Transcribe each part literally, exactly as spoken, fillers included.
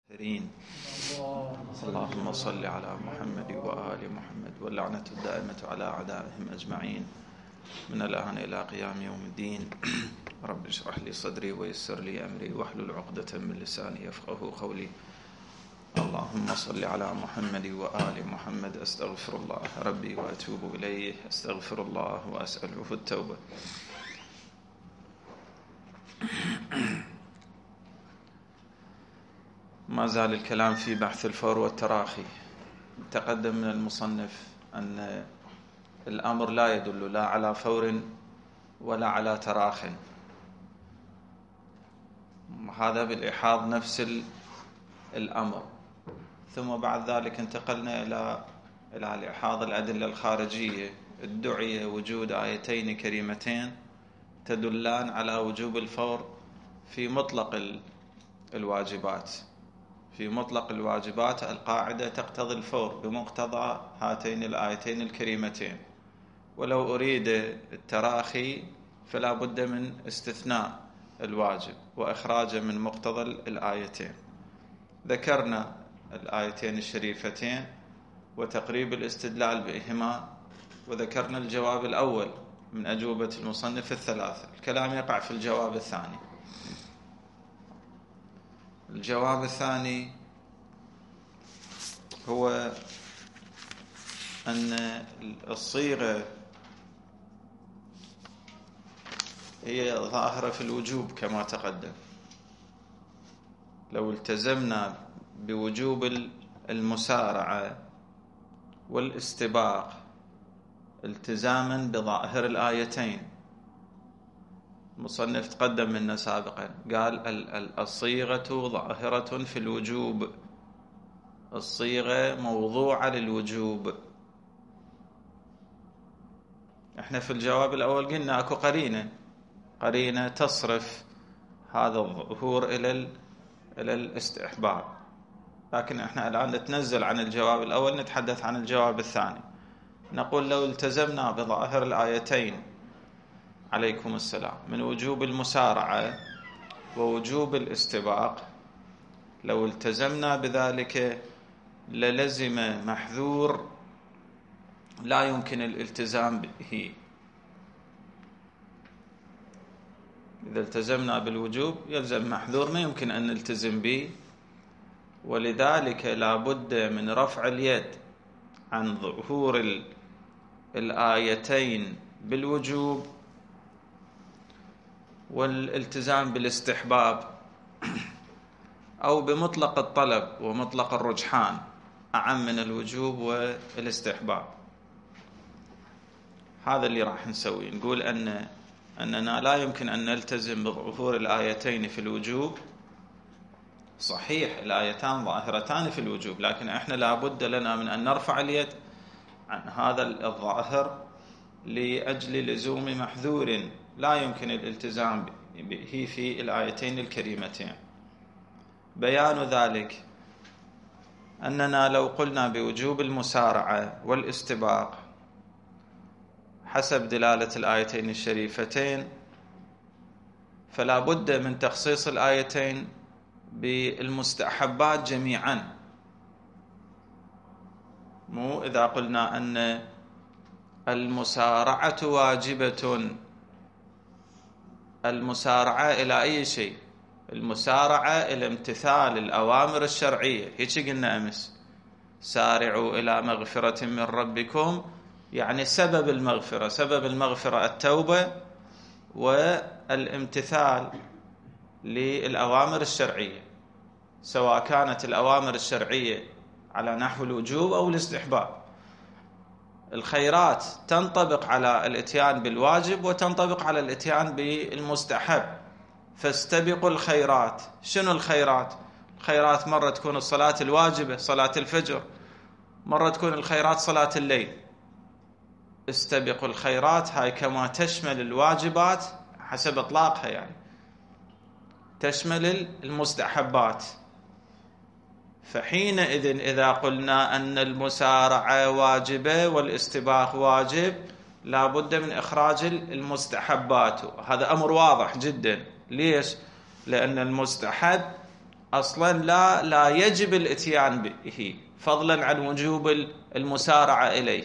كريم. اللهم صل على محمد وآل محمد واللعنة الدائمة على أعدائهم أجمعين من الآن إلى قيام يوم الدين. رب اشرح لي صدري ويسر لي أمري واحلل عقدة من لساني يفقهوا قولي. اللهم صل على محمد وآل محمد. أستغفر الله ربي وأتوب إليه، أستغفر الله وأسأله التوبة. ما زال الكلام في بحث الفور والتراخي. تقدم من المصنف أن الأمر لا يدل لا على فور ولا على تراخ، هذا بالإحاض نفس الأمر. ثم بعد ذلك انتقلنا إلى إلى الإحاض الأدلة الخارجية. ادعي وجود آيتين كريمتين تدلان على وجوب الفور في مطلق الواجبات. في مطلق الواجبات القاعدة تقتضي الفور بمقتضى هاتين الآيتين الكريمتين، ولو أريد التراخي فلا بد من استثناء الواجب وإخراجه من مقتضى الآيتين. ذكرنا الآيتين الشريفتين وتقريب الاستدلال بهما، وذكرنا الجواب الأول من أجوبة المصنف الثلاثة. الكلام يقع في الجواب الثاني. الجواب الثاني هو أن الصيغة هي ظاهرة في الوجوب كما تقدم. لو التزمنا بوجوب المسارعة والاستباق التزاما بظاهر الآيتين، المصنف تقدم منا سابقا قال الصيغة ظاهرة في الوجوب، الصيغة موضوعة للوجوب. احنا في الجواب الأول قلنا اكو قرينة قرينة تصرف هذا الظهور إلى إلى الاستحباب، لكن احنا الآن نتنزل عن الجواب الأول نتحدث عن الجواب الثاني. نقول لو التزمنا بظاهر الآيتين عليكم السلام من وجوب المسارعة ووجوب الاستباق، لو التزمنا بذلك للزم محذور لا يمكن الالتزام به. إذا التزمنا بالوجوب يلزم محذور ما يمكن أن نلتزم به، ولذلك لا بد من رفع اليد عن ظهور الآيتين بالوجوب والالتزام بالاستحباب أو بمطلق الطلب ومطلق الرجحان أعم من الوجوب والاستحباب. هذا اللي راح نسويه. نقول أن أننا لا يمكن أن نلتزم بظهور الآيتين في الوجوب. صحيح الآيتان ظاهرتان في الوجوب، لكن إحنا لا بد لنا من أن نرفع اليد عن هذا الظاهر لأجل لزوم محذور لا يمكن الالتزام به في الآيتين الكريمتين. بيان ذلك أننا لو قلنا بوجوب المسارعة والاستباق حسب دلالة الآيتين الشريفتين فلا بد من تخصيص الآيتين بالمستحبات جميعا. مو إذا قلنا أن المسارعة واجبة، المسارعة إلى أي شيء؟ المسارعة إلى امتثال الأوامر الشرعية. هيك قلنا أمس سارعوا إلى مغفرة من ربكم، يعني سبب المغفرة سبب المغفرة التوبة والامتثال للأوامر الشرعية، سواء كانت الأوامر الشرعية على نحو الوجوب أو الاستحباب. الخيرات تنطبق على الاتيان بالواجب وتنطبق على الاتيان بالمستحب، فاستبقوا الخيرات. شنو الخيرات؟ الخيرات مرة تكون الصلاة الواجبة صلاة الفجر، مرة تكون الخيرات صلاة الليل. استبقوا الخيرات هاي كما تشمل الواجبات حسب اطلاقها، يعني تشمل المستحبات. فحينئذ إذا قلنا أن المسارعة واجبة والاستباق واجب لا بد من إخراج المستحبات. هذا أمر واضح جدا. ليش؟ لأن المستحب أصلا لا لا يجب الإتيان به، فضلا عن وجوب المسارعة إليه.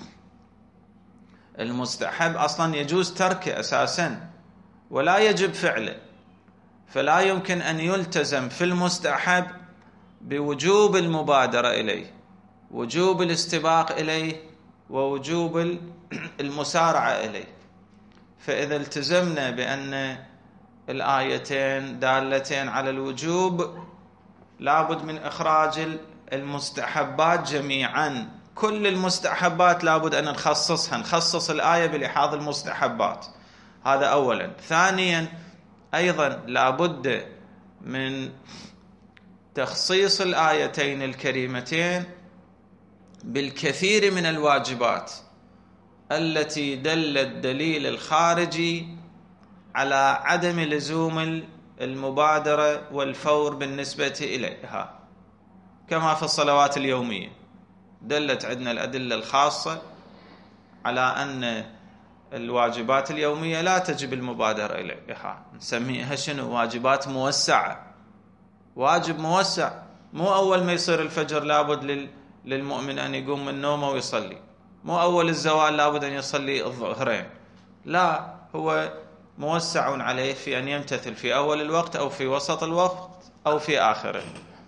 المستحب أصلا يجوز تركه أساسا ولا يجب فعله، فلا يمكن أن يلتزم في المستحب بوجوب المبادرة إليه، وجوب الاستباق إليه، ووجوب المسارعة إليه. فإذا التزمنا بأن الآيتين دالتين على الوجوب، لابد من إخراج المستحبات جميعا. كل المستحبات لابد أن نخصصها، نخصص الآية بلحاظ المستحبات. هذا أولا. ثانيا أيضا لابد من تخصيص الآيتين الكريمتين بالكثير من الواجبات التي دل الدليل الخارجي على عدم لزوم المبادرة والفور بالنسبة إليها، كما في الصلوات اليومية دلت عندنا الأدلة الخاصة على أن الواجبات اليومية لا تجب المبادرة إليها، نسميها شنو؟ واجبات موسعة. واجب موسع، مو أول ما يصير الفجر لابد للمؤمن أن يقوم من نومه ويصلي، مو أول الزوال لابد أن يصلي الظهرين، لا، هو موسع عليه في أن يمتثل في أول الوقت أو في وسط الوقت أو في آخره.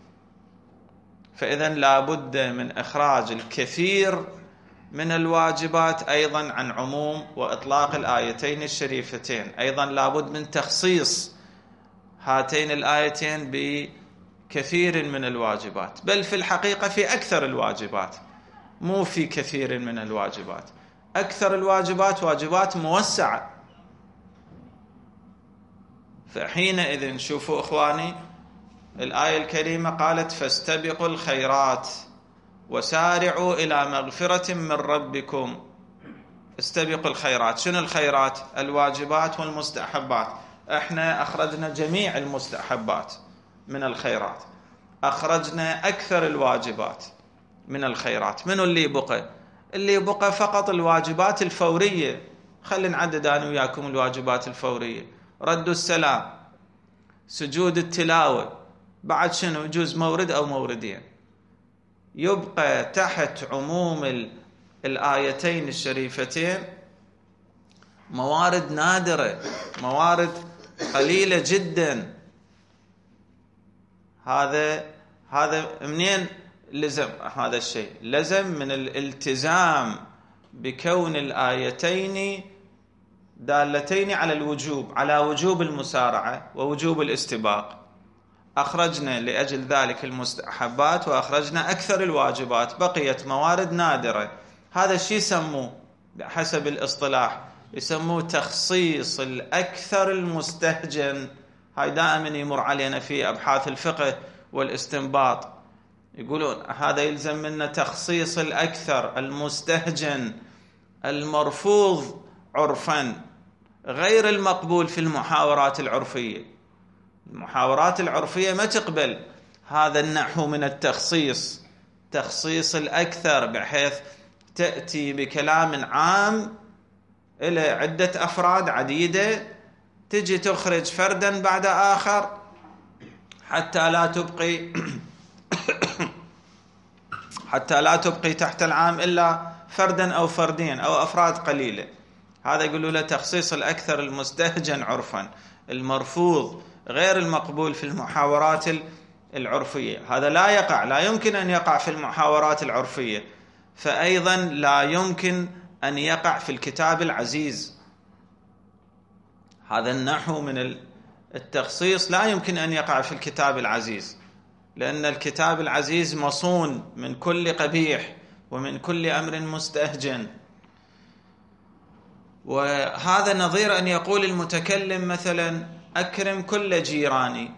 فإذن لابد من إخراج الكثير من الواجبات أيضا عن عموم وإطلاق الآيتين الشريفتين. أيضا لابد من تخصيص هاتين الآيتين بكثير من الواجبات، بل في الحقيقة في أكثر الواجبات، مو في كثير من الواجبات. أكثر الواجبات واجبات موسعة. فحينئذ شوفوا إخواني، الآية الكريمة قالت فاستبقوا الخيرات وسارعوا إلى مغفرة من ربكم. استبقوا الخيرات، شنو الخيرات؟ الواجبات والمستحبات. احنا أخرجنا جميع المستحبات من الخيرات، أخرجنا أكثر الواجبات من الخيرات. منو اللي بقى؟ اللي بقى فقط الواجبات الفورية. خلينا نعدد أنا وياكم الواجبات الفورية: رد السلام، سجود التلاوة، بعد شنو؟ يجوز مورد أو موردين. يبقى تحت عموم الآيتين الشريفتين موارد نادرة، موارد قليلة جدا. هذا هذا منين لزم هذا الشيء؟ لزم من الالتزام بكون الآيتين دالتين على الوجوب، على وجوب المسارعة ووجوب الاستباق. أخرجنا لأجل ذلك المستحبات وأخرجنا أكثر الواجبات، بقيت موارد نادرة. هذا الشيء يسموه بحسب الاصطلاح يسموه تخصيص الأكثر المستهجن. هاي دائما يمر علينا في أبحاث الفقه والاستنباط، يقولون هذا يلزم منا تخصيص الأكثر المستهجن المرفوض عرفا، غير المقبول في المحاورات العرفية. المحاورات العرفية ما تقبل هذا النحو من التخصيص، تخصيص الأكثر، بحيث تأتي بكلام عام إلى عدة أفراد عديدة، تجي تخرج فردا بعد آخر حتى لا تبقي حتى لا تبقي تحت العام إلا فردا أو فردين أو أفراد قليلة. هذا يقولوا له تخصيص الأكثر المستهجن عرفا، المرفوض غير المقبول في المحاورات العرفية. هذا لا يقع، لا يمكن أن يقع في المحاورات العرفية، فأيضا لا يمكن أن يقع في الكتاب العزيز. هذا النحو من التخصيص لا يمكن أن يقع في الكتاب العزيز، لأن الكتاب العزيز مصون من كل قبيح ومن كل أمر مستهجن. وهذا نظير أن يقول المتكلم مثلا أكرم كل جيراني،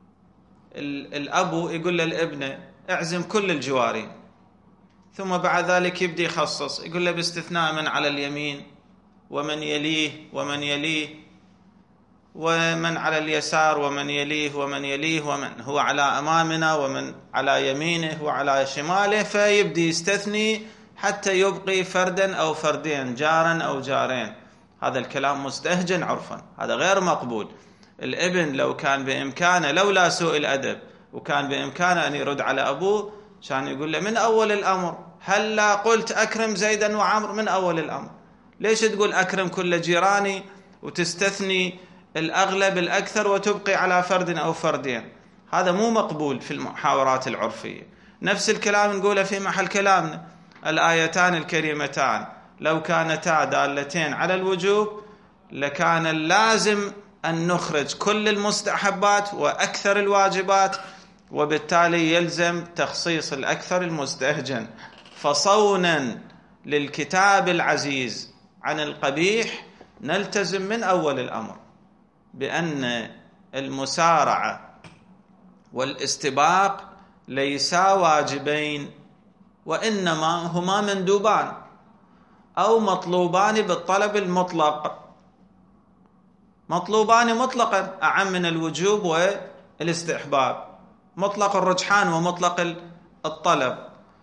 الأب يقول للابن اعزم كل الجوارين، ثم بعد ذلك يبدي يخصص، يقول له باستثناء من على اليمين ومن يليه ومن يليه ومن على اليسار ومن يليه ومن يليه ومن هو على أمامنا ومن على يمينه وعلى شماله، فيبدي يستثني حتى يبقي فردا أو فردين، جارا أو جارين. هذا الكلام مستهجن عرفا، هذا غير مقبول. الابن لو كان بإمكانه لولا سوء الأدب وكان بإمكانه أن يرد على أبوه، كان يقول له من أول الأمر هلا قلت أكرم زيدا وعمر من أول الأمر، ليش تقول أكرم كل جيراني وتستثني الأغلب الأكثر وتبقي على فرد أو فردين؟ هذا مو مقبول في المحاورات العرفية. نفس الكلام نقوله في محل كلامنا، الآيتان الكريمتان لو كانتا دالتين على الوجوب لكان اللازم أن نخرج كل المستحبات وأكثر الواجبات، وبالتالي يلزم تخصيص الأكثر المستهجن. فصونا للكتاب العزيز عن القبيح نلتزم من أول الأمر بأن المسارعة والاستباق ليسا واجبين، وإنما هما مندوبان أو مطلوبان بالطلب المطلق، مطلوبان مطلقا أعم من الوجوب والاستحباب، مطلق الرجحان ومطلق الطلب.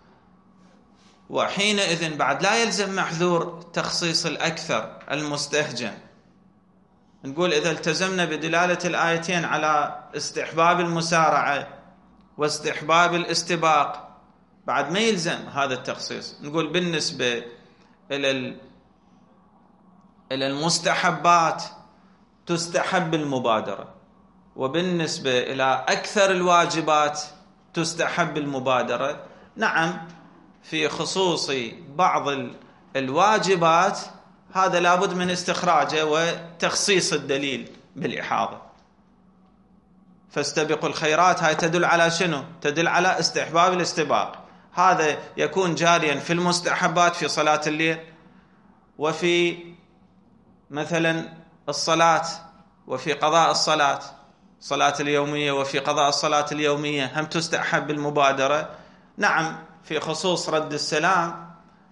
وحينئذ بعد لا يلزم محذور تخصيص الأكثر المستهجن. نقول إذا التزمنا بدلالة الآيتين على استحباب المسارعة واستحباب الاستباق بعد ما يلزم هذا التخصيص. نقول بالنسبة إلى إلى المستحبات تستحب المبادرة، وبالنسبة إلى أكثر الواجبات تستحب المبادرة. نعم في خصوص بعض الواجبات هذا لابد من استخراجه وتخصيص الدليل بالإحاضة. فاستبقوا الخيرات هاي تدل على شنو؟ تدل على استحباب الاستباق. هذا يكون جاريا في المستحبات في صلاة الليل، وفي مثلا الصلاة، وفي قضاء الصلاة صلاة اليومية، وفي قضاء الصلاة اليومية هم تستحب المبادرة. نعم في خصوص رد السلام،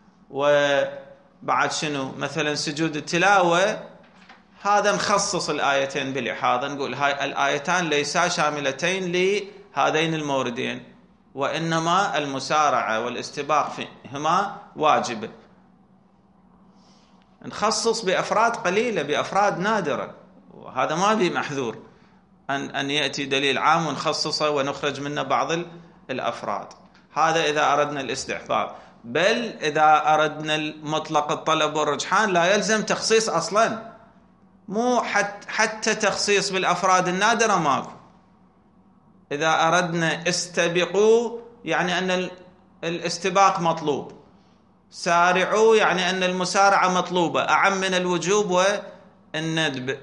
وبعد شنو مثلا سجود التلاوة هذا نخصص الآيتين بالإحاضة، نقول هاي الآيتان ليسا شاملتين لهذين الموردين، وإنما المسارعة والاستباق فيهما واجبة. نخصص بأفراد قليلة، بأفراد نادرة، وهذا ما به محذور أن أن يأتي دليل عام ونخصصه ونخرج منه بعض الأفراد. هذا إذا أردنا الاستحباب. بل إذا أردنا مطلق الطلب والرجحان لا يلزم تخصيص أصلا، مو حتى, حتى تخصيص بالأفراد النادرة ماكو. إذا أردنا استبقوا يعني أن الاستباق مطلوب، سارعوا يعني أن المسارعة مطلوبة أعم من الوجوب والندب.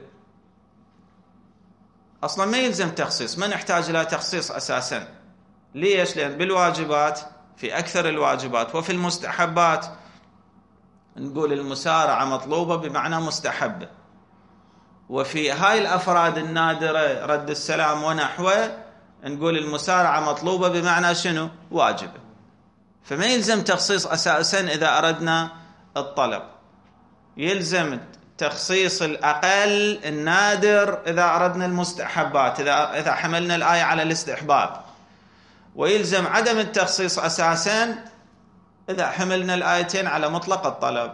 أصلا ما يلزم تخصيص، ما نحتاج إلى تخصيص أساسا. ليش؟ لأن بالواجبات في أكثر الواجبات وفي المستحبات نقول المسارعة مطلوبة بمعنى مستحبة، وفي هاي الأفراد النادرة رد السلام ونحوه نقول المسارعة مطلوبة بمعنى شنو؟ واجبة. فما يلزم تخصيص أساسا إذا أردنا الطلب، يلزم تخصيص الأقل النادر إذا أردنا المستحبات، إذا إذا حملنا الآية على الاستحباب، ويلزم عدم التخصيص أساسا إذا حملنا الآيتين على مطلق الطلب.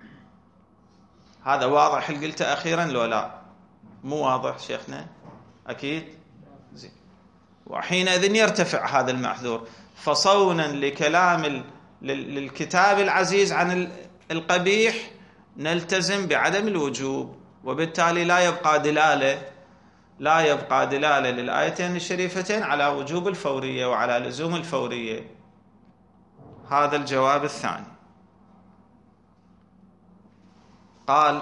هذا واضح اللي قلته أخيرا لو لا؟ مو واضح شيخنا؟ أكيد زين. وحينئذ يرتفع هذا المحذور. فصونا لكلام للكتاب العزيز عن القبيح نلتزم بعدم الوجوب، وبالتالي لا يبقى دلالة لا يبقى دلالة للآيتين الشريفتين على وجوب الفورية وعلى لزوم الفورية. هذا الجواب الثاني. قال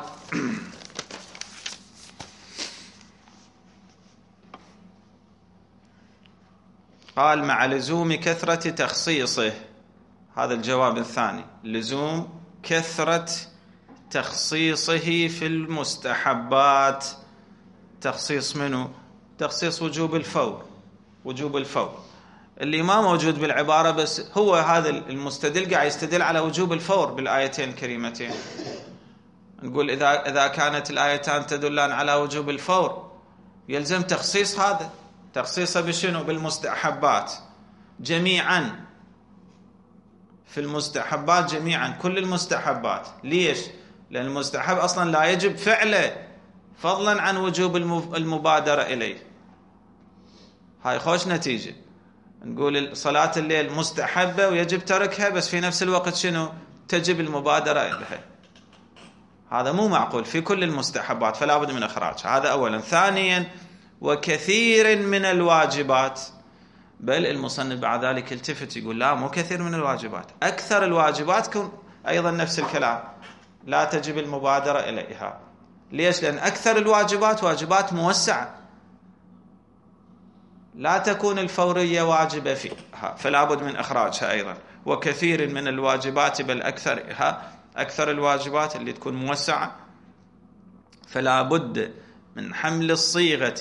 قال مع لزوم كثرة تخصيصه. هذا الجواب الثاني، لزوم كثرة تخصيصه في المستحبات. تخصيص منه؟ تخصيص وجوب الفور. وجوب الفور اللي ما موجود بالعبارة، بس هو هذا المستدل قاعد يستدل على وجوب الفور بالآيتين الكريمتين. نقول إذا إذا كانت الآيتان تدلان على وجوب الفور يلزم تخصيص هذا، تخصيصه بشنو؟ بالمستحبات جميعا، في المستحبات جميعا، كل المستحبات. ليش؟ لأن المستحب أصلا لا يجب فعله فضلا عن وجوب المبادرة إليه. هاي خوش نتيجة. نقول صلاة الليل مستحبة ويجب تركها، بس في نفس الوقت شنو؟ تجب المبادرة إليها. هذا مو معقول في كل المستحبات، فلا بد من إخراجها. هذا أولا. ثانيا، وكثير من الواجبات، بل المصنف بعد ذلك التفت يقول لا مو كثير من الواجبات، أكثر الواجبات كن أيضا نفس الكلام، لا تجب المبادرة إليها. ليش؟ لأن أكثر الواجبات واجبات موسعة، لا تكون الفورية واجبة فيها، فلا بد من إخراجها أيضا. وكثير من الواجبات، بل أكثرها، أكثر الواجبات اللي تكون موسعة، فلا بد من حمل الصيغة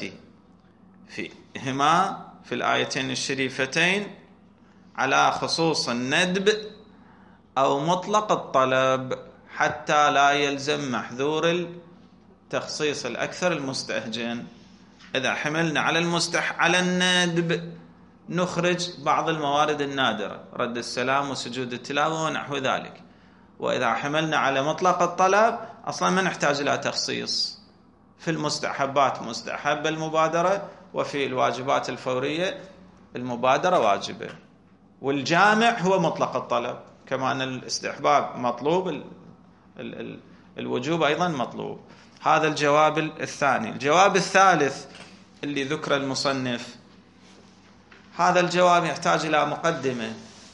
فيهما في الآيتين الشريفتين على خصوص الندب أو مطلق الطلب، حتى لا يلزم محذور التخصيص الأكثر المستهجن. إذا حملنا على المستح على الندب نخرج بعض الموارد النادرة، رد السلام وسجود التلاوة ونحو ذلك. وإذا حملنا على مطلق الطلب أصلا ما نحتاج إلى تخصيص. في المستحبات مستحب المبادرة، وفي الواجبات الفورية المبادرة واجبة. والجامع هو مطلق الطلب، كما أن الاستحباب مطلوب، ال ال ال الوجوب أيضا مطلوب. هذا الجواب الثاني. الجواب الثالث اللي ذكر المصنف، هذا الجواب يحتاج إلى مقدمة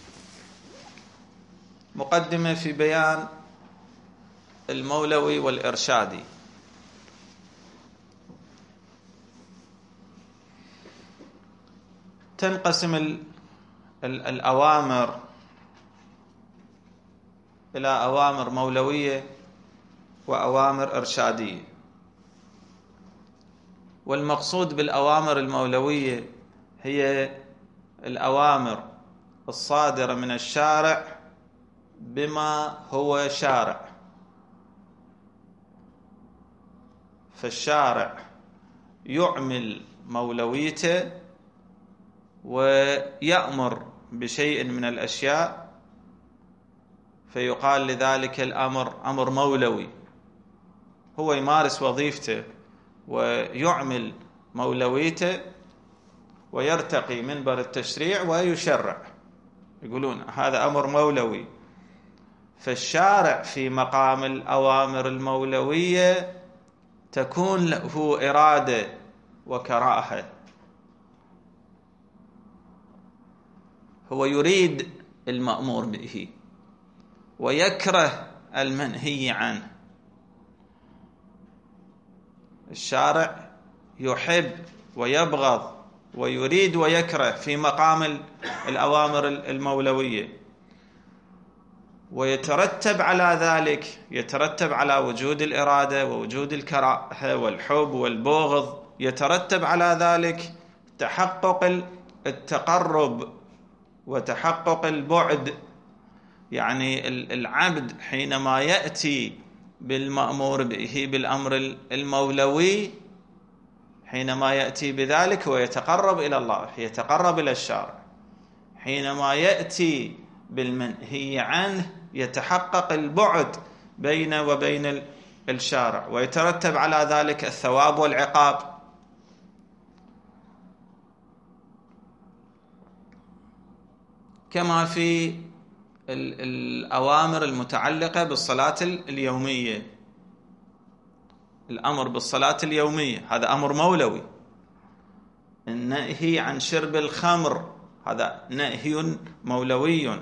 مقدمة في بيان المولوي والإرشادي. تنقسم ال ال الأوامر إلى أوامر مولوية وأوامر إرشادية. والمقصود بالأوامر المولوية هي الأوامر الصادرة من الشارع بما هو شارع، فالشارع يعمل مولويته ويأمر بشيء من الأشياء، فيقال لذلك الأمر أمر مولوي. هو يمارس وظيفته ويعمل مولويته ويرتقي منبر التشريع ويشرع، يقولون هذا أمر مولوي. فالشارع في مقام الأوامر المولوية تكون له إرادة وكراهة، هو يريد المأمور به ويكره المنهي عنه. الشارع يحب ويبغض ويريد ويكره في مقام الأوامر المولوية، ويترتب على ذلك يترتب على وجود الإرادة ووجود الكراهة والحب والبغض، يترتب على ذلك تحقق التقرب وتحقق البعد. يعني العبد حينما يأتي بالمأمور به بالأمر المولوي، حينما يأتي بذلك ويتقرب إلى الله، يتقرب إلى الشارع. حينما يأتي بالمنهي عنه يتحقق البعد بينه وبين الشارع، ويترتب على ذلك الثواب والعقاب. كما في الأوامر المتعلقة بالصلاة اليومية، الأمر بالصلاة اليومية هذا أمر مولوي. النهي عن شرب الخمر هذا نهي مولوي.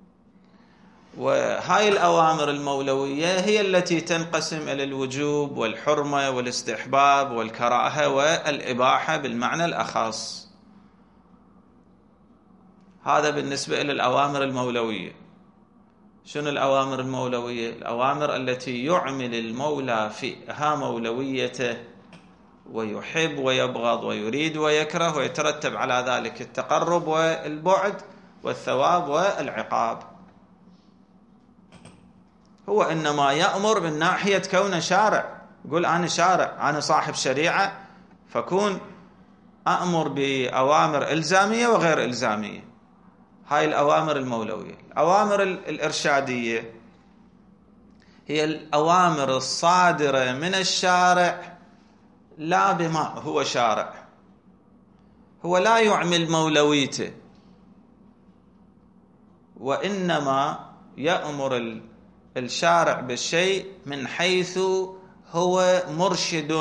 وهاي الأوامر المولوية هي التي تنقسم إلى الوجوب والحرمة والاستحباب والكراهة والإباحة بالمعنى الأخص. هذا بالنسبة إلى الأوامر المولوية. شنو الأوامر المولوية؟ الأوامر التي يعمل المولى فيها مولويته ويحب ويبغض ويريد ويكره، ويترتب على ذلك التقرب والبعد والثواب والعقاب. هو إنما يأمر من ناحية كونه شارع، يقول أنا شارع، أنا صاحب شريعة، فكون أأمر بأوامر إلزامية وغير إلزامية. هاي الأوامر المولوية. الأوامر الإرشادية هي الأوامر الصادرة من الشارع لا بما هو شارع، هو لا يعمل مولويته، وإنما يأمر الشارع بالشيء من حيث هو مرشد،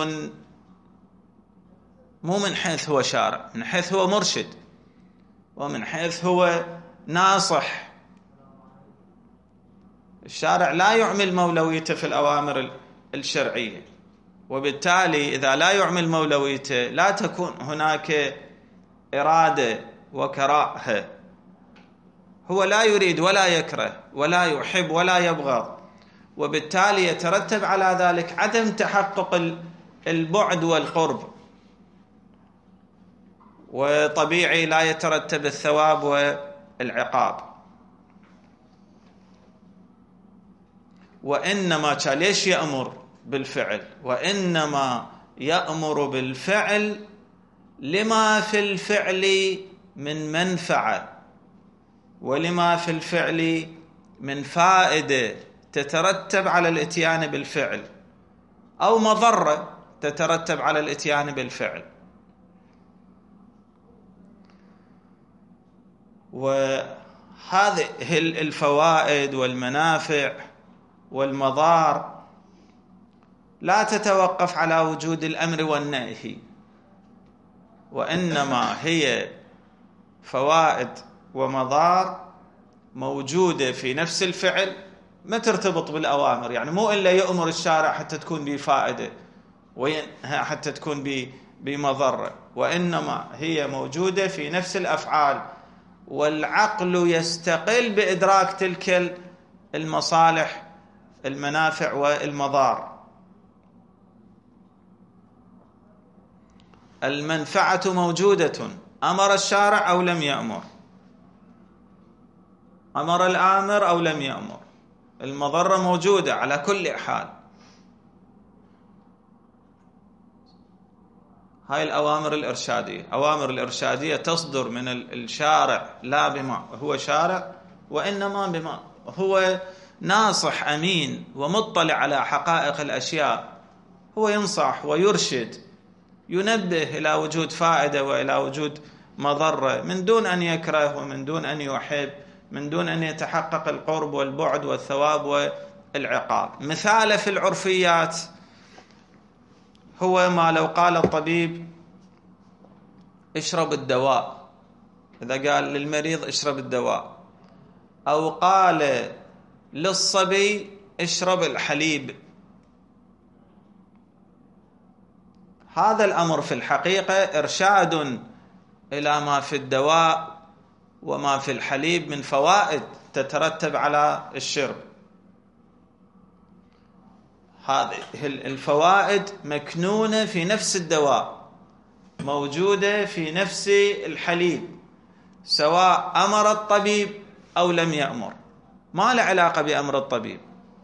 مو من حيث هو شارع، من حيث هو مرشد ومن حيث هو ناصح. الشارع لا يعمل مولويته في الأوامر الشرعية، وبالتالي إذا لا يعمل مولويته لا تكون هناك إرادة وكراهة. هو لا يريد ولا يكره ولا يحب ولا يبغض، وبالتالي يترتب على ذلك عدم تحقق البعد والقرب، وطبيعي لا يترتب الثواب والعقاب. وإنما ليش يأمر بالفعل؟ وإنما يأمر بالفعل لما في الفعل من منفعة، ولما في الفعل من فائدة تترتب على الاتيان بالفعل، أو مضرة تترتب على الاتيان بالفعل. وهذه الفوائد والمنافع والمضار لا تتوقف على وجود الأمر والنهي، وإنما هي فوائد ومضار موجودة في نفس الفعل، ما ترتبط بالأوامر. يعني مو إلا يأمر الشارع حتى تكون به فائدة حتى تكون به بمضرة، وإنما هي موجودة في نفس الأفعال، والعقل يستقل بإدراك تلك المصالح المنافع والمضار. المنفعة موجودة أمر الشارع أو لم يأمر، أمر الآمر أو لم يأمر، المضرة موجودة على كل حال. هاي الأوامر الإرشادية، أوامر الإرشادية تصدر من الشارع لا بما هو شارع، وإنما بما هو ناصح أمين ومطلع على حقائق الأشياء. هو ينصح ويرشد، ينبه إلى وجود فائدة وإلى وجود مضرة، من دون أن يكره ومن دون أن يحب، من دون أن يتحقق القرب والبعد والثواب والعقاب. مثال في العرفيات هو ما لو قال الطبيب اشرب الدواء، إذا قال للمريض اشرب الدواء، أو قال للصبي اشرب الحليب، هذا الأمر في الحقيقة إرشاد إلى ما في الدواء وما في الحليب من فوائد تترتب على الشرب. هذه الفوائد مكنونة في نفس الدواء، موجودة في نفس الحليب، سواء أمر الطبيب أو لم يأمر، ما له علاقة بأمر الطبيب.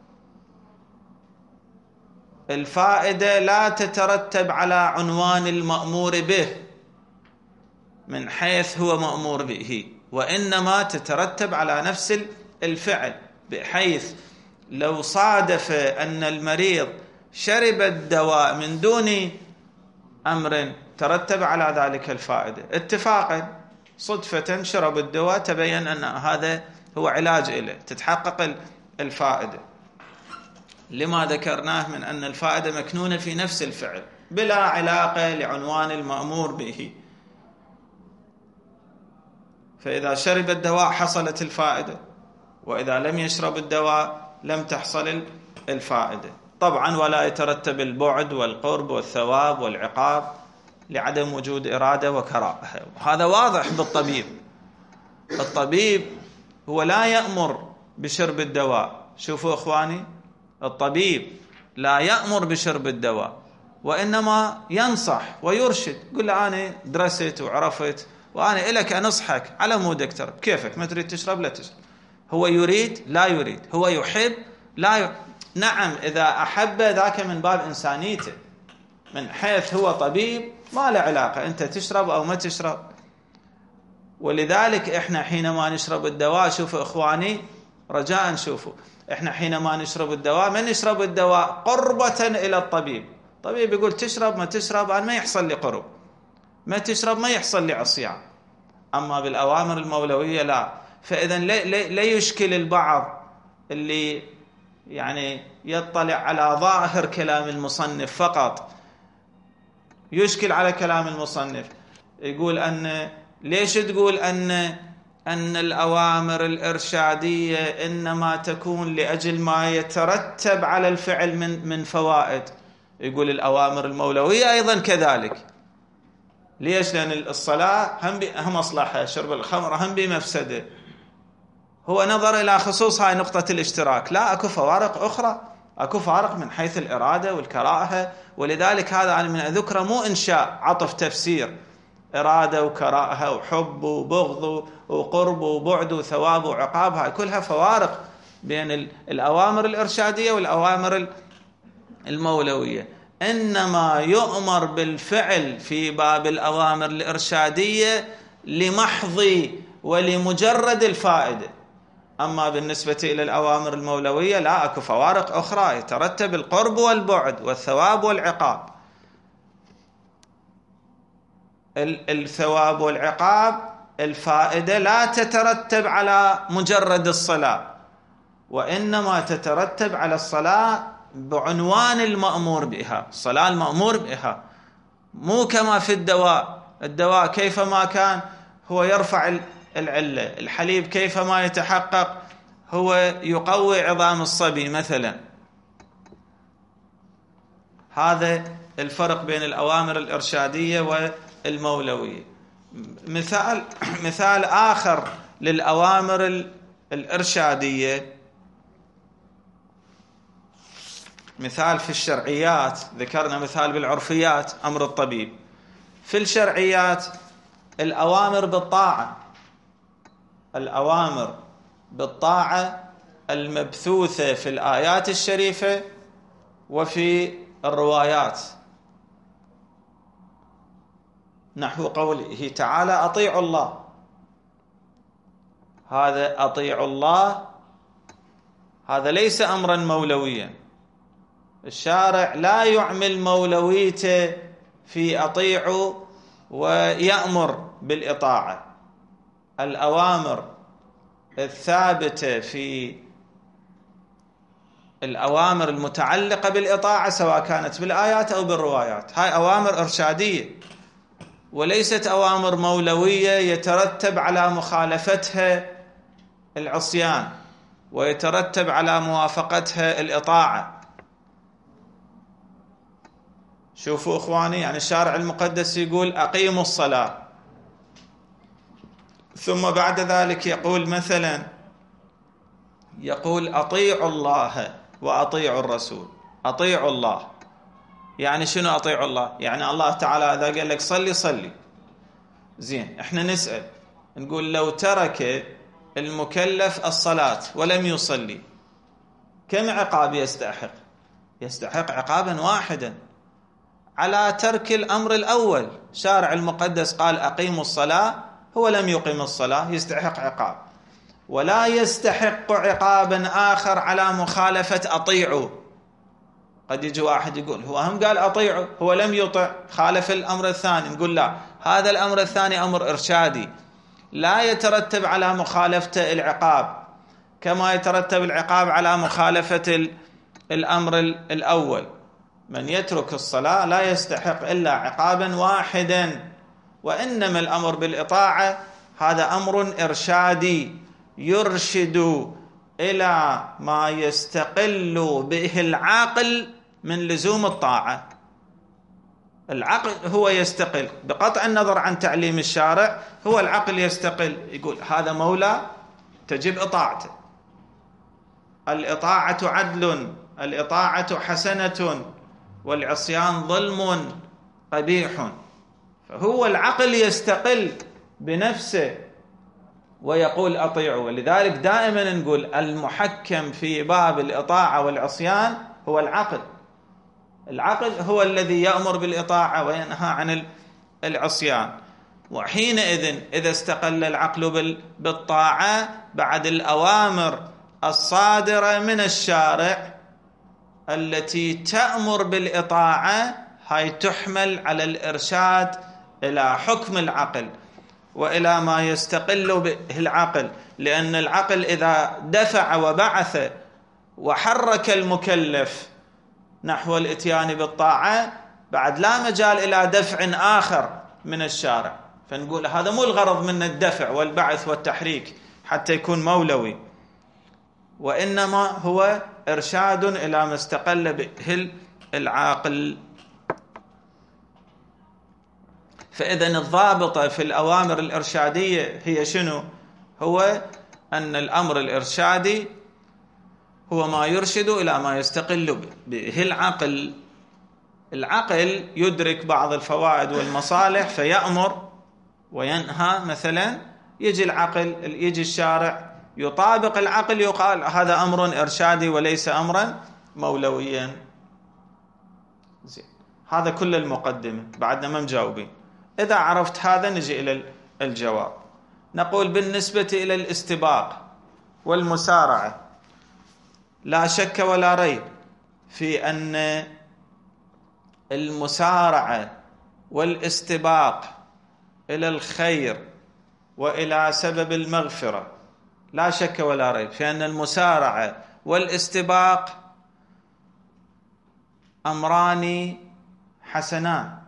الفائدة لا تترتب على عنوان المأمور به من حيث هو مأمور به، وإنما تترتب على نفس الفعل، بحيث لو صادف أن المريض شرب الدواء من دون أمر ترتب على ذلك الفائدة، اتفاقا صدفة شرب الدواء تبين أن هذا هو علاج له، تتحقق الفائدة. لما ذكرناه من أن الفائدة مكنونة في نفس الفعل بلا علاقة لعنوان المأمور به، فإذا شرب الدواء حصلت الفائدة، وإذا لم يشرب الدواء لم تحصل الفائدة. طبعا ولا يترتب البعد والقرب والثواب والعقاب لعدم وجود إرادة وكراهة. هذا واضح بالطبيب. الطبيب هو لا يأمر بشرب الدواء. شوفوا إخواني، الطبيب لا يأمر بشرب الدواء، وإنما ينصح ويرشد. يقول له أنا درست وعرفت وأنا إلك أنصحك على مو دكتور، كيفك ما تريد تشرب لا تشرب. هو يريد لا يريد، هو يحب لا ي... نعم إذا أحب ذاك من باب إنسانيته، من حيث هو طبيب ما له علاقة أنت تشرب أو ما تشرب. ولذلك إحنا حينما نشرب الدواء، شوفوا إخواني رجاء شوفوا، إحنا حينما نشرب الدواء ما نشرب الدواء قربة إلى الطبيب. الطبيب يقول تشرب ما تشرب، أنا ما يحصل لي قرب، ما تشرب ما يحصل لي عصيان. أما بالأوامر المولوية لا. فإذا لا يشكل البعض اللي يعني يطلع على ظاهر كلام المصنف فقط، يشكل على كلام المصنف، يقول أن ليش تقول أن أن الأوامر الإرشادية إنما تكون لأجل ما يترتب على الفعل من من فوائد. يقول الأوامر المولوية أيضا كذلك. ليش؟ لأن الصلاة هم هم مصلحة، شرب الخمر هم بمفسدة. هو نظر إلى خصوص هاي نقطة الاشتراك، لا أكو فوارق أخرى، أكو فارق من حيث الإرادة والكراهة. ولذلك هذا أنا من أذكره مو إنشاء عطف تفسير، إرادة وكراهة وحب وبغض وقرب وبعد وثواب وعقاب، هاي كلها فوارق بين الأوامر الإرشادية والأوامر المولوية. إنما يؤمر بالفعل في باب الأوامر الإرشادية لمحض ولمجرد الفائدة. أما بالنسبة إلى الأوامر المولوية لا، أكو فوارق أخرى، يترتب القرب والبعد والثواب والعقاب. الثواب والعقاب الفائدة لا تترتب على مجرد الصلاة، وإنما تترتب على الصلاة بعنوان المأمور بها، الصلاة المأمور بها، مو كما في الدواء. الدواء كيفما كان هو يرفع العلة، الحليب كيفما يتحقق هو يقوي عظام الصبي مثلا. هذا الفرق بين الأوامر الإرشادية والمولوية. مثال مثال آخر للأوامر الإرشادية، مثال في الشرعيات، ذكرنا مثال بالعرفيات أمر الطبيب. في الشرعيات الأوامر بالطاعة، الأوامر بالطاعة المبثوثة في الآيات الشريفة وفي الروايات، نحو قوله تعالى أطيعوا الله. هذا أطيعوا الله هذا ليس أمرا مولويا، الشارع لا يعمل مولويته في أطيعوا ويأمر بالإطاعة. الأوامر الثابتة في الأوامر المتعلقة بالإطاعة سواء كانت بالآيات أو بالروايات، هاي أوامر إرشادية وليست أوامر مولوية يترتب على مخالفتها العصيان ويترتب على موافقتها الإطاعة. شوفوا إخواني، يعني الشارع المقدس يقول أقيموا الصلاة، ثم بعد ذلك يقول مثلا يقول أطيعوا الله وأطيعوا الرسول. أطيعوا الله يعني شنو؟ أطيعوا الله يعني الله تعالى إذا قال لك صلي صلي. زين، احنا نسأل نقول لو ترك المكلف الصلاة ولم يصلي كم عقاب يستحق؟ يستحق عقابا واحدا على ترك الأمر الأول. شارع المقدس قال أقيموا الصلاة، هو لم يقيم الصلاة، يستحق عقاب. ولا يستحق عقابا آخر على مخالفة أطيعوا. قد يجي واحد يقول هو هم قال أطيعوا، هو لم يطع، خالف الأمر الثاني. نقول لا، هذا الأمر الثاني أمر إرشادي لا يترتب على مخالفة العقاب كما يترتب العقاب على مخالفة الأمر الأول. من يترك الصلاة لا يستحق إلا عقابا واحدا. وإنما الأمر بالإطاعة هذا أمر إرشادي يرشد إلى ما يستقل به العاقل من لزوم الطاعة. العقل هو يستقل بقطع النظر عن تعليم الشارع، هو العقل يستقل يقول هذا مولى تجب إطاعته، الإطاعة عدل، الإطاعة حسنة، والعصيان ظلم قبيح. فهو العقل يستقل بنفسه ويقول أطيعوا. ولذلك دائما نقول المحكم في باب الإطاعة والعصيان هو العقل. العقل هو الذي يأمر بالإطاعة وينهى عن العصيان. وحينئذ إذا استقل العقل بالطاعة بعد الأوامر الصادرة من الشارع التي تأمر بالإطاعة، هاي تحمل على الإرشاد إلى حكم العقل وإلى ما يستقل به العقل، لأن العقل إذا دفع وبعث وحرك المكلف نحو الإتيان بالطاعة بعد لا مجال إلى دفع آخر من الشارع، فنقول هذا مو الغرض من الدفع والبعث والتحريك حتى يكون مولوي، وإنما هو إرشاد إلى ما استقل به العاقل. فإذن الضابطة في الأوامر الإرشادية هي شنو؟ هو أن الأمر الإرشادي هو ما يرشد إلى ما يستقل به العقل. العقل يدرك بعض الفوائد والمصالح فيأمر وينهى، مثلا يجي العقل يجي الشارع يطابق العقل يقال هذا أمر إرشادي وليس أمرا مولويا. زين، هذا كل المقدمة، بعدنا ما مجاوبين. إذا عرفت هذا نجي إلى الجواب. نقول بالنسبة إلى الاستباق والمسارعة لا شك ولا ريب في أن المسارعة والاستباق إلى الخير وإلى سبب المغفرة، لا شك ولا ريب في أن المسارعة والاستباق أمران حسنان.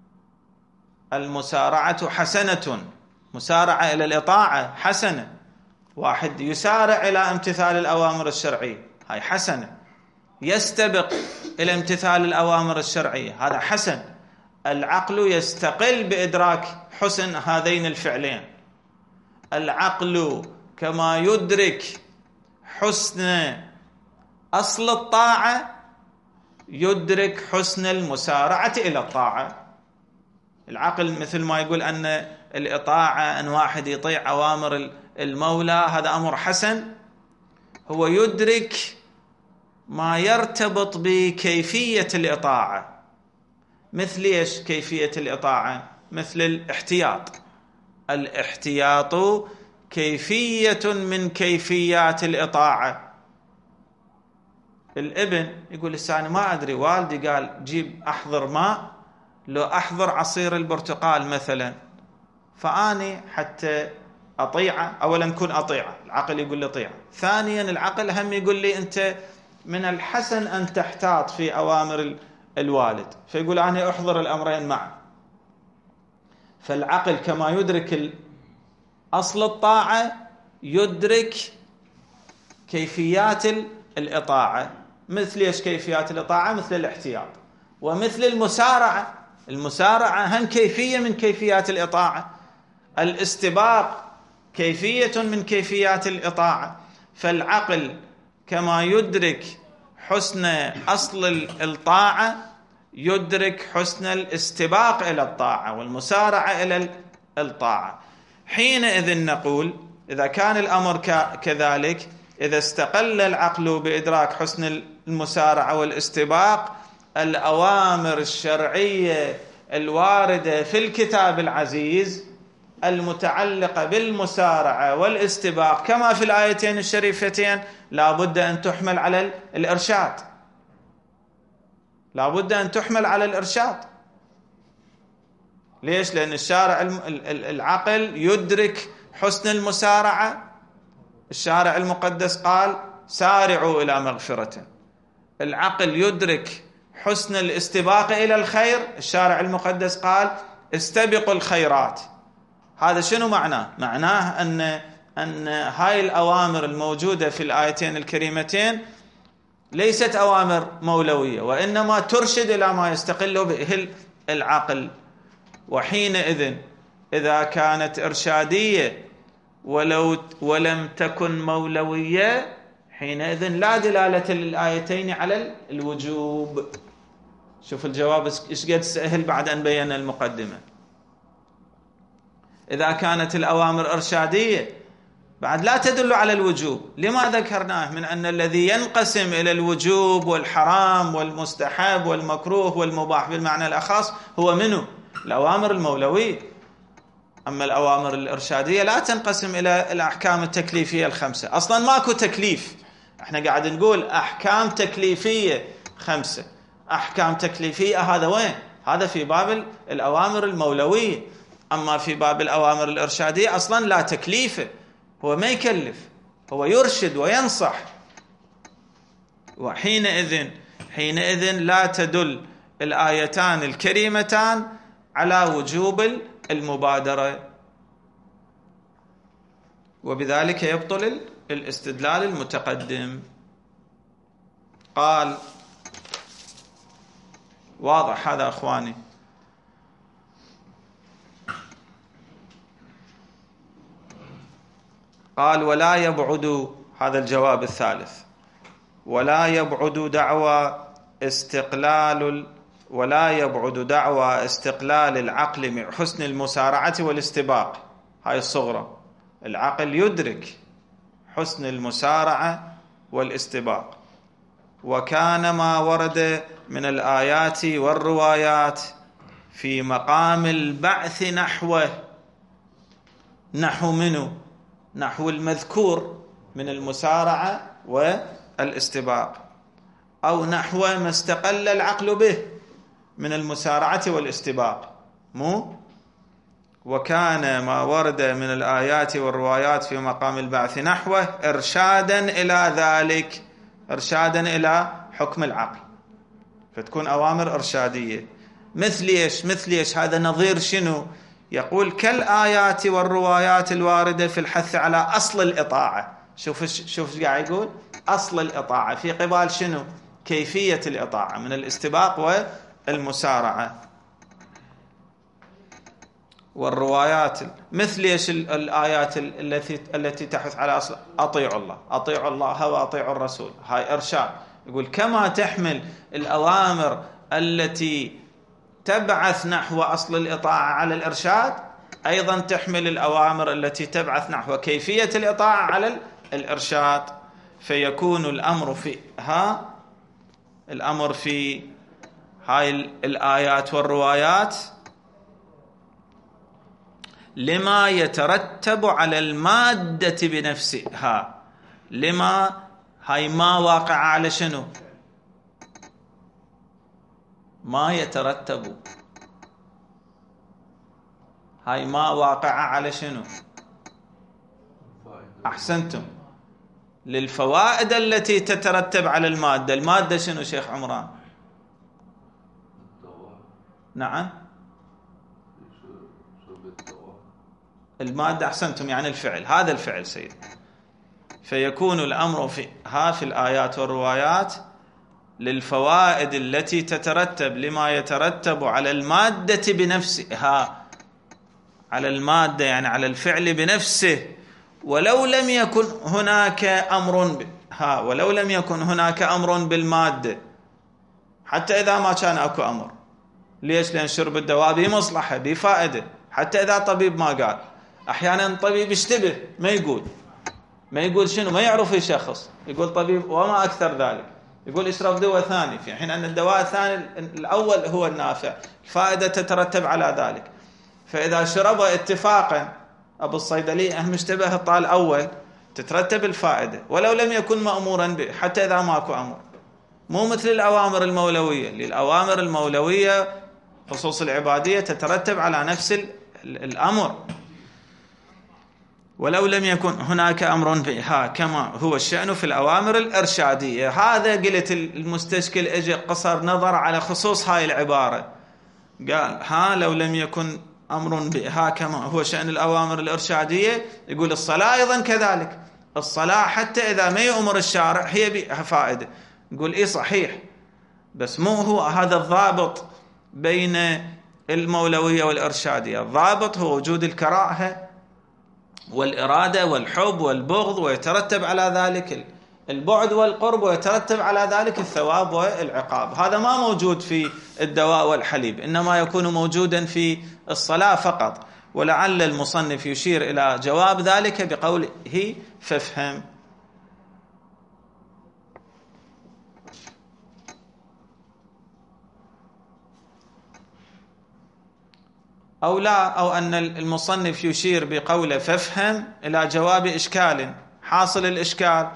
المسارعة حسنة، مسارعة إلى الإطاعة حسنة، واحد يسارع إلى امتثال الأوامر الشرعية هاي حسنة، يستبق إلى امتثال الأوامر الشرعية هذا حسن. العقل يستقل بإدراك حسن هذين الفعلين. العقل كما يدرك حسن أصل الطاعة يدرك حسن المسارعة إلى الطاعة. العقل مثل ما يقول أن الإطاعة أن واحد يطيع أوامر المولى هذا أمر حسن، هو يدرك ما يرتبط بكيفية الإطاعة. مثل إيش كيفية الإطاعة؟ مثل الاحتياط. الاحتياط كيفية من كيفيات الإطاعة. الابن يقول لساني ما أدري، والدي قال جيب أحضر ماء، لو أحضر عصير البرتقال مثلا، فأني حتى أطيعه، أولا كن أطيعه، العقل يقول لي طيعه. ثانيا العقل هم يقول لي أنت من الحسن أن تحتاط في أوامر الوالد، فيقول أنا أحضر الأمرين معا. فالعقل كما يدرك أصل الطاعة يدرك كيفيات الإطاعة. مثل إيش كيفيات الإطاعة؟ مثل الاحتياط. ومثل المسارعة، المسارعة هم كيفية من كيفيات الإطاعة. الاستباق كيفية من كيفيات الإطاعة. فالعقل كما يدرك حسن أصل الطاعة يدرك حسن الاستباق إلى الطاعة والمسارعة إلى الطاعة. حينئذ نقول إذا كان الأمر كذلك، إذا استقل العقل بإدراك حسن المسارعة والاستباق، الأوامر الشرعية الواردة في الكتاب العزيز المتعلقة بالمسارعة والاستباق كما في الآيتين الشريفتين لا بد أن تحمل على الإرشاد، لا بد أن تحمل على الإرشاد. ليش؟ لأن الشارع العقل يدرك حسن المسارعة. الشارع المقدس قال سارعوا إلى مغفرة. العقل يدرك حسن الاستباق إلى الخير. الشارع المقدس قال استبقوا الخيرات. هذا شنو معناه؟ معناه أن أن هاي الأوامر الموجودة في الآيتين الكريمتين ليست أوامر مولوية، وإنما ترشد إلى ما يستقل به العقل. وحينئذ إذا كانت إرشادية ولو ولم تكن مولوية، حينئذ لا دلالة للآيتين على الوجوب. شوف الجواب إيش قد سهل بعد أن بينا المقدمة. إذا كانت الأوامر إرشادية بعد لا تدل على الوجوب. لما ذكرناه من أن الذي ينقسم إلى الوجوب والحرام والمستحب والمكروه والمباح بالمعنى الأخص هو منه الأوامر المولوية. أما الأوامر الإرشادية لا تنقسم إلى الأحكام التكليفية الخمسة. أصلا ماكو تكليف، احنا قاعد نقول أحكام تكليفية خمسة. أحكام تكليفية هذا وين؟ هذا في باب الأوامر المولوية. أما في باب الأوامر الإرشادية أصلا لا تكليفه، هو ما يكلف، هو يرشد وينصح. وحينئذ حينئذ لا تدل الآيتان الكريمتان على وجوب المبادرة، وبذلك يبطل الاستدلال المتقدم. قال واضح هذا أخواني؟ قال ولا يبعد، هذا الجواب الثالث، ولا يبعد دعوى استقلال ولا يبعد دعوى استقلال العقل من حسن المسارعة والاستباق. هاي الصغرى، العقل يدرك حسن المسارعة والاستباق. وكان ما ورد من الآيات والروايات في مقام البعث نحوه، نحو منه؟ نحو المذكور من المسارعة والاستباق، أو نحو ما استقل العقل به من المسارعة والاستباق، مو؟ وكان ما ورد من الآيات والروايات في مقام البعث نحوه إرشادا إلى ذلك، إرشادا إلى حكم العقل، فتكون أوامر إرشادية. مثل إيش؟ مثل إيش؟ هذا نظير شنو؟ يقول كالآيات والروايات الواردة في الحث على أصل الإطاعة. شوف شوف قاعد يقول أصل الإطاعة في قبال شنو؟ كيفية الإطاعة من الاستباق والمسارعة. والروايات مثل ايش؟ الآيات التي التي تحث على أصل أطيعوا الله، أطيعوا الله وأطيعوا الرسول، هاي إرشاد. يقول كما تحمل الأوامر التي تبعث نحو أصل الإطاعة على الإرشاد، أيضا تحمل الأوامر التي تبعث نحو كيفية الإطاعة على الإرشاد. فيكون الأمر في ها الأمر في هاي الآيات والروايات لما يترتب على المادة بنفسها. لما هاي ما واقع على شنو؟ ما يترتب، هاي ما واقع على شنو؟ أحسنتم، للفوائد التي تترتب على المادة. المادة شنو شيخ عمران؟ نعم المادة، أحسنتم، يعني الفعل، هذا الفعل سيد. فيكون الأمر في ها في الآيات والروايات للفوائد التي تترتب لما يترتب على المادة بنفسها، على المادة يعني على الفعل بنفسه، ولو لم يكن هناك أمر ب... ها ولو لم يكن هناك أمر بالمادة، حتى إذا ما كان أكو أمر. ليش؟ لأن شرب الدواء به مصلحة به فائدة، حتى إذا طبيب ما قال. أحيانا طبيب يشتبه ما يقول ما يقول شنو، ما يعرف يشخص، يقول طبيب وما أكثر ذلك، يقول اشرب دواء ثاني، في حين أن الدواء الثاني الأول هو النافع، الفائدة تترتب على ذلك. فإذا شربه اتفاقا أبو الصيدلي أهم اشتبه الطال الأول، تترتب الفائدة ولو لم يكن مأمورا به، حتى إذا ماكو أمر. مو مثل الأوامر المولوية، للأوامر المولوية خصوص العبادية تترتب على نفس الأمر ولو لم يكن هناك أمر بها، كما هو الشأن في الأوامر الإرشادية. هذا قلت المستشكل اجى قصر نظر على خصوص هاي العبارة، قال ها لو لم يكن أمر بها كما هو شأن الأوامر الإرشادية. يقول الصلاة أيضا كذلك، الصلاة حتى إذا ما يأمر الشارع هي بها فائدة. يقول إيه صحيح، بس مو هو هذا الضابط بين المولوية والإرشادية. الضابط هو وجود الكراهة والإرادة والحب والبغض، ويترتب على ذلك البعد والقرب، ويترتب على ذلك الثواب والعقاب. هذا ما موجود في الدواء والحليب، إنما يكون موجودا في الصلاة فقط. ولعل المصنف يشير إلى جواب ذلك بقوله فافهم. أو لا، أو أن المصنف يشير بقوله فافهم إلى جواب إشكال. حاصل الإشكال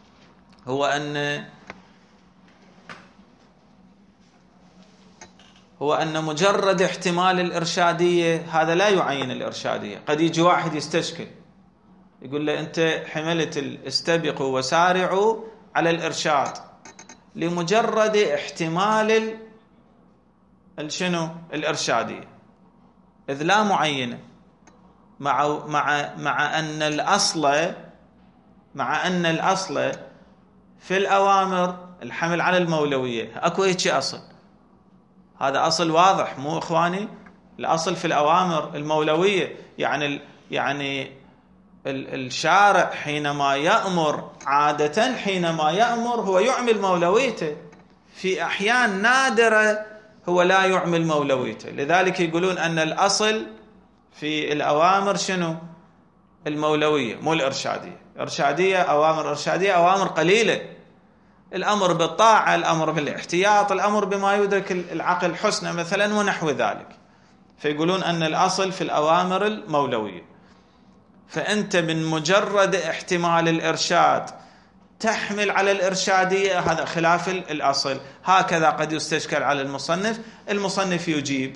هو أن هو أن مجرد احتمال الإرشادية هذا لا يعين الإرشادية. قد يجي واحد يستشكل يقول له أنت حملت استبقوا وسارعوا على الإرشاد لمجرد احتمال الشنو الإرشادية، إذ لا معينة، مع مع مع أن الأصل مع أن الأصل في الأوامر الحمل على المولوية. أكو هيك أصل، هذا أصل واضح مو إخواني؟ الأصل في الأوامر المولوية. يعني يعني الشارع حينما يأمر عادة حينما يأمر هو يعمل مولويته، في أحيان نادرة هو لا يعمل مولويته. لذلك يقولون أن الأصل في الأوامر شنو؟ المولوية مو الإرشادية. إرشادية أوامر إرشادية أوامر قليلة، الأمر بالطاعة، الأمر بالاحتياط، الأمر بما يدرك العقل حسنى مثلا ونحو ذلك. فيقولون أن الأصل في الأوامر المولوية. فأنت من مجرد احتمال الإرشاد تحمل على الإرشادية، هذا خلاف الأصل. هكذا قد يستشكل على المصنف. المصنف يجيب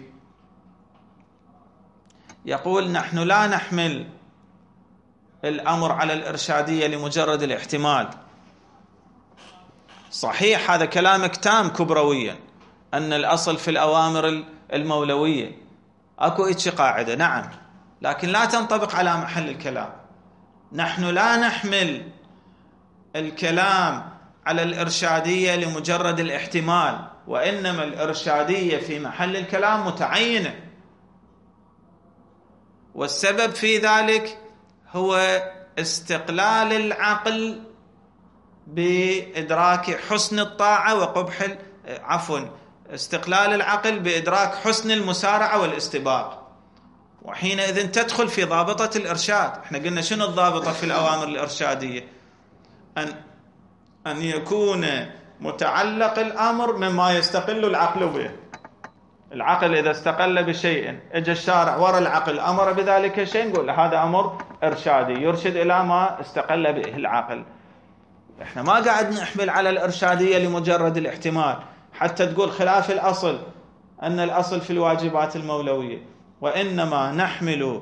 يقول نحن لا نحمل الأمر على الإرشادية لمجرد الاحتمال. صحيح هذا كلامك تام كبرويا أن الأصل في الأوامر المولوية، أكو إيش قاعدة، نعم، لكن لا تنطبق على محل الكلام. نحن لا نحمل الكلام على الإرشادية لمجرد الاحتمال، وإنما الإرشادية في محل الكلام متعينة، والسبب في ذلك هو استقلال العقل بإدراك حسن الطاعة وقبح عفوا استقلال العقل بإدراك حسن المسارعة والاستباق، وحينئذ تدخل في ضابطة الإرشاد. احنا قلنا شنو الضابطة في الأوامر الإرشادية؟ أن أن يكون متعلق الأمر مما يستقل العقل به. العقل إذا استقل بشيء، اجى الشارع وراء العقل أمر بذلك الشيء، نقول هذا أمر إرشادي يرشد إلى ما استقل به العقل. احنا ما قاعد نحمل على الإرشادية لمجرد الاحتمال حتى تقول خلاف الأصل أن الأصل في الواجبات المولوية، وإنما نحمل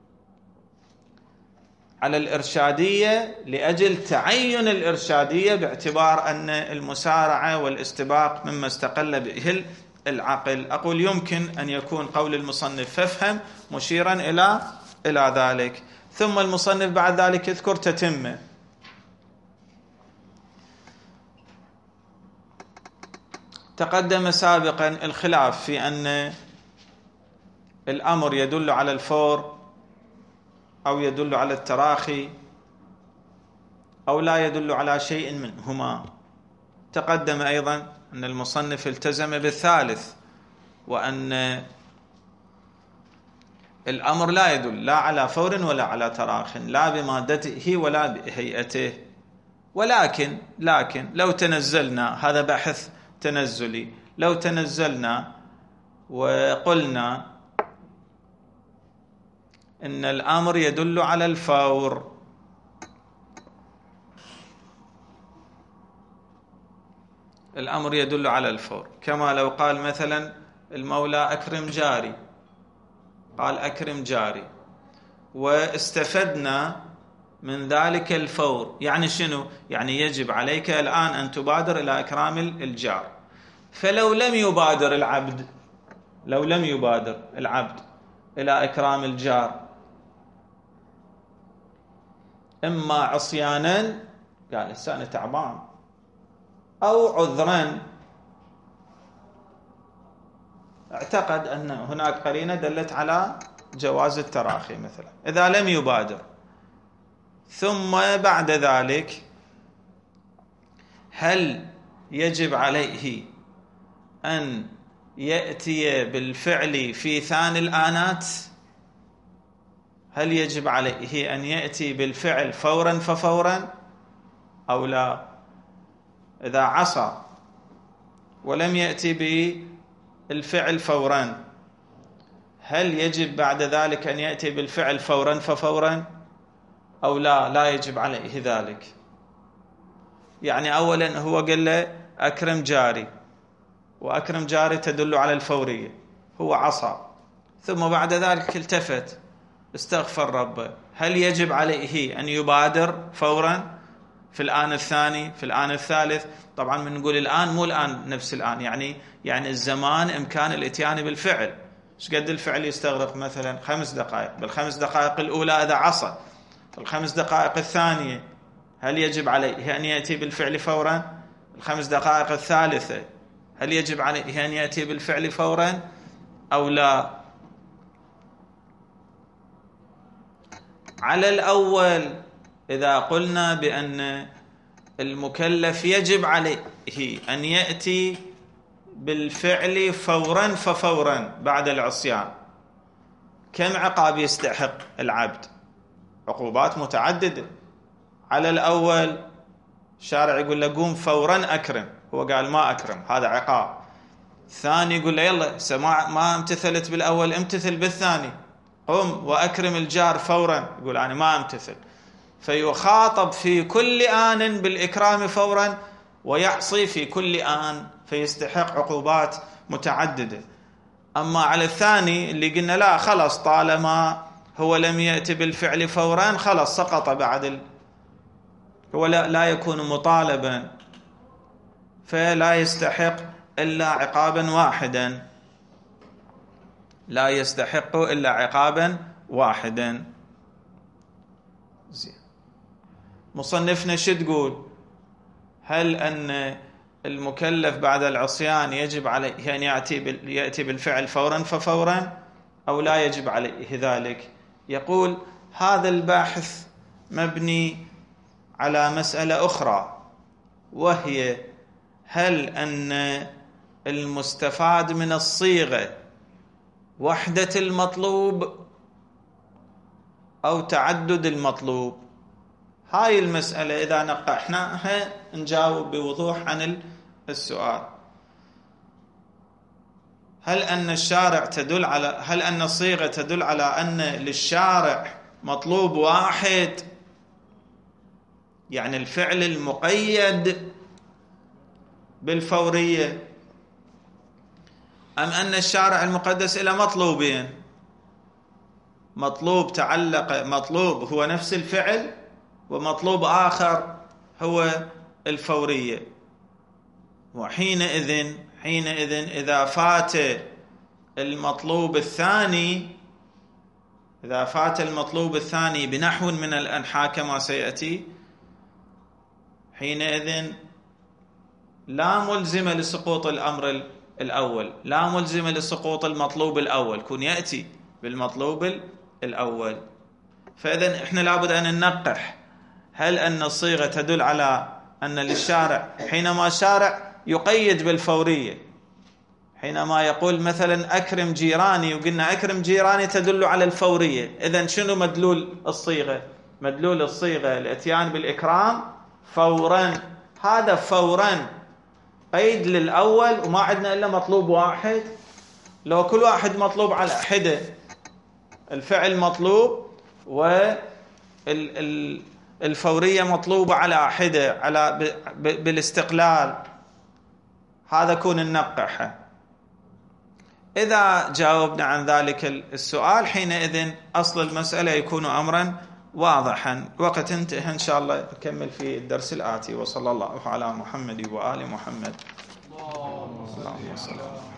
على الإرشادية لأجل تعين الإرشادية باعتبار أن المسارعة والاستباق مما استقل به العقل. أقول يمكن أن يكون قول المصنف فافهم مشيرا إلى إلى ذلك. ثم المصنف بعد ذلك يذكر تتمة. تقدم سابقا الخلاف في أن الأمر يدل على الفور أو يدل على التراخي أو لا يدل على شيء منهما. تقدم أيضا أن المصنف التزم بالثالث، وأن الأمر لا يدل لا على فور ولا على تراخ، لا بمادته ولا بهيئته. ولكن لكن لو تنزلنا، هذا بحث تنزلي، لو تنزلنا وقلنا إن الأمر يدل على الفور، الأمر يدل على الفور، كما لو قال مثلا المولى أكرم جاري، قال أكرم جاري، واستفدنا من ذلك الفور. يعني شنو؟ يعني يجب عليك الآن أن تبادر إلى إكرام الجار. فلو لم يبادر العبد لو لم يبادر العبد إلى إكرام الجار، إما عصيانا، قال هسه أنا تعبان، أو عذرا، اعتقد أن هناك قرينة دلت على جواز التراخي مثلا. إذا لم يبادر ثم بعد ذلك، هل يجب عليه أن يأتي بالفعل في ثاني الآنات؟ هل يجب عليه أن يأتي بالفعل فورا ففورا أو لا؟ إذا عصى ولم يأتي بالفعل فورا، هل يجب بعد ذلك أن يأتي بالفعل فورا ففورا أو لا؟ لا يجب عليه ذلك. يعني أولا هو قال له أكرم جاري، وأكرم جاري تدل على الفورية، هو عصى، ثم بعد ذلك التفت استغفر ربه، هل يجب عليه أن يبادر فورا في الآن الثاني في الآن الثالث؟ طبعا من نقول الآن مو الآن نفس الآن، يعني يعني الزمان إمكان الإتيان بالفعل. ايش قد الفعل يستغرق؟ مثلا خمس دقائق، بالخمس دقائق الأولى إذا عصى، الخمس دقائق الثانية هل يجب عليه أن يأتي بالفعل فورا؟ الخمس دقائق الثالثة هل يجب عليه أن يأتي بالفعل فورا أو لا؟ على الأول إذا قلنا بأن المكلف يجب عليه أن يأتي بالفعل فورا ففورا بعد العصيان، كم عقاب يستحق العبد؟ عقوبات متعددة. على الأول الشارع يقول له قوم فورا أكرم، هو قال ما أكرم، هذا عقاب. الثاني يقول له يلا سماع ما امتثلت بالأول امتثل بالثاني، قم وأكرم الجار فورا، يقول أنا ما امتثل، فيخاطب في كل آن بالإكرام فورا ويعصي في كل آن، فيستحق عقوبات متعددة. أما على الثاني اللي قلنا لا خلص طالما هو لم يأتي بالفعل فورا خلص سقط بعد ال... هو لا, لا يكون مطالبا، فلا يستحق إلا عقابا واحدا، لا يستحق إلا عقابا واحدا. زين، مصنفنا شو تقول؟ هل أن المكلف بعد العصيان يجب عليه أن يأتي يأتي بالفعل فورا ففورا أو لا يجب عليه ذلك؟ يقول هذا الباحث مبني على مسألة أخرى، وهي هل أن المستفاد من الصيغة وحدة المطلوب أو تعدد المطلوب؟ هاي المسألة إذا نقحناها نجاوب بوضوح عن السؤال. هل أن الشارع تدل على هل أن الصيغة تدل على أن للشارع مطلوب واحد، يعني الفعل المقيد بالفورية، أم أن الشارع المقدس إلى مطلوبين، مطلوب تعلق مطلوب هو نفس الفعل ومطلوب آخر هو الفورية؟ وحينئذ حينئذ إذا فات المطلوب الثاني إذا فات المطلوب الثاني بنحو من الأنحاء كما سيأتي، حينئذ لا ملزم لسقوط الأمر الأول، لا ملزم لسقوط المطلوب الأول، كون يأتي بالمطلوب الأول. فإذا إحنا لابد أن ننقح هل أن الصيغة تدل على أن للشارع، حينما الشارع يقيد بالفورية، حينما يقول مثلا أكرم جيراني وقلنا أكرم جيراني تدل على الفورية، إذن شنو مدلول الصيغة؟ مدلول الصيغة الاتيان بالإكرام فورا، هذا فورا قيد للأول وما عندنا إلا مطلوب واحد. لو كل واحد مطلوب على حدة، الفعل مطلوب والفورية مطلوبة على حدة على بالاستقلال، هذا كون النقحة. إذا جاوبنا عن ذلك السؤال حينئذ أصل المسألة يكون أمرا واضحا. وقت انتهى إن شاء الله نكمل في الدرس الآتي. وصلى الله على محمد وآل محمد. اللهم صل على محمد.